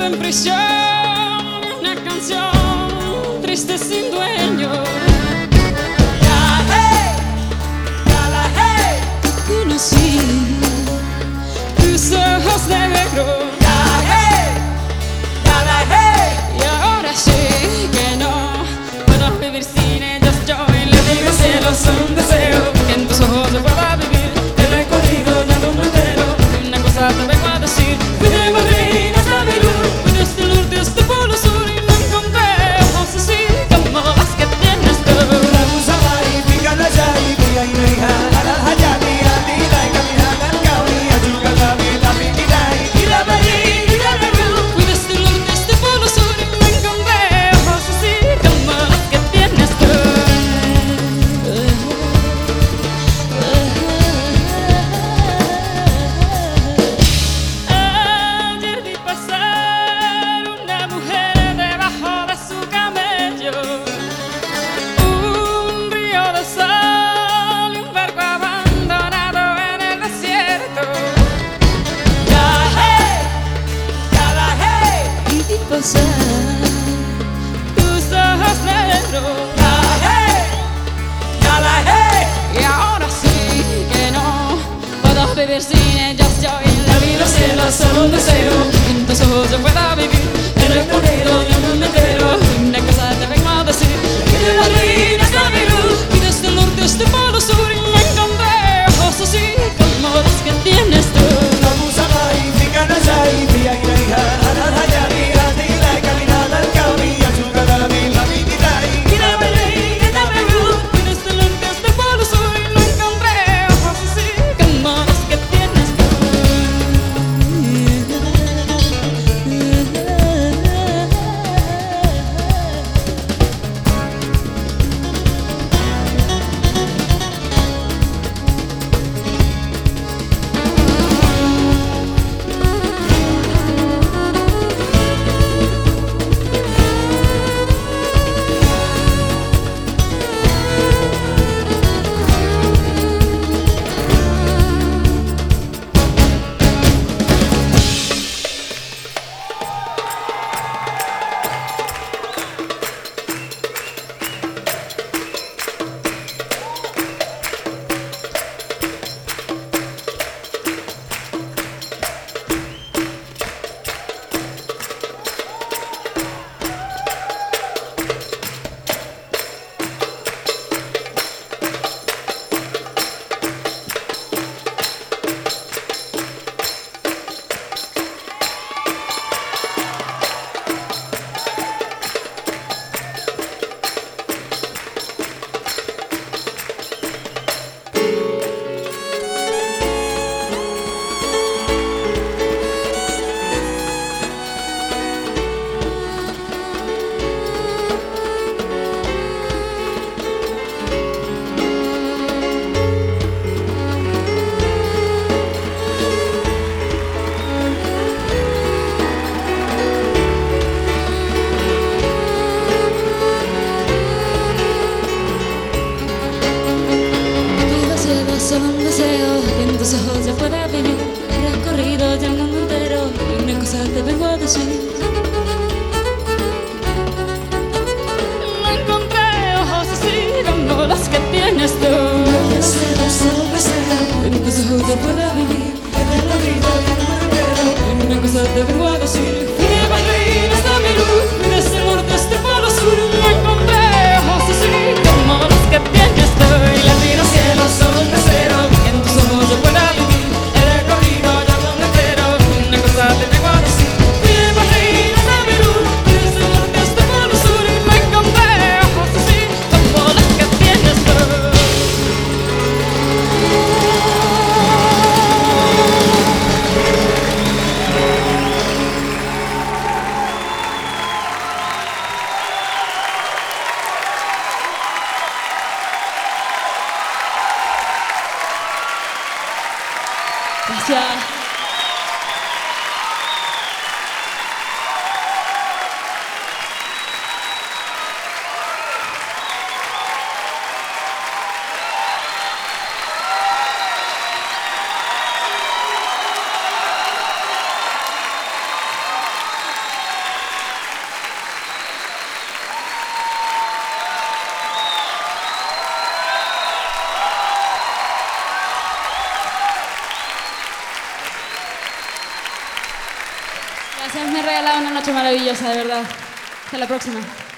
en prisión, una canción triste sin dueño. Conocí tus ojos de negro. Y ahora sí que no puedo vivir sin ellas. Yo en la vida cielo solo un deseo que en tus ojos yo pueda vivir. El recorrido ya no me entero. Una cosa te vengo a decir. Fui de Madrid hasta Perú, fui desde el norte hasta el polo sur y no encontré ojos así como las que tienes tú. Fui desde el norte hasta el polo sur y no encontré ojos así como las que tienes tú. Ayer vi pasar una mujer debajo de su camello, un río de sal y un barco abandonado en el desierto. Y vi pasar tus ojos negros. Y ahora sí que no puedo vivir sin ellas. Yo en la vida cielo solo un deseo que en tus ojos yo pueda vivir. El recorrido de un mundo entero. Una cosa te vengo a decir. Que de Madrid hasta Perú y desde el norte hasta el polo sur y no encontré ojos así como los que tienes tú. Solo un deseo que en tus ojos yo pueda vivir. He recorrido ya el mundo entero y una cosa te vengo a decir. No encontré ojos así como los que tienes tú. Solo un deseo que en tus ojos yo pueda vivir. He recorrido ya el mundo entero y una cosa te vengo a decir. Fui de Madrid hasta Perú, fui desde el norte hasta el polo sur. No encontré ojos así como los que tienes tú. Y la tiro cielo solo un deseo que en tus ojos yo pueda vivir. He recorrido ya el mundo entero, una cosa te vengo a decir. Fui de Madrid hasta Perú, fui desde el norte hasta el polo sur y no encontré ojos así como los que tienes tú. Gracias, me he regalado una noche maravillosa, de verdad. Hasta la próxima.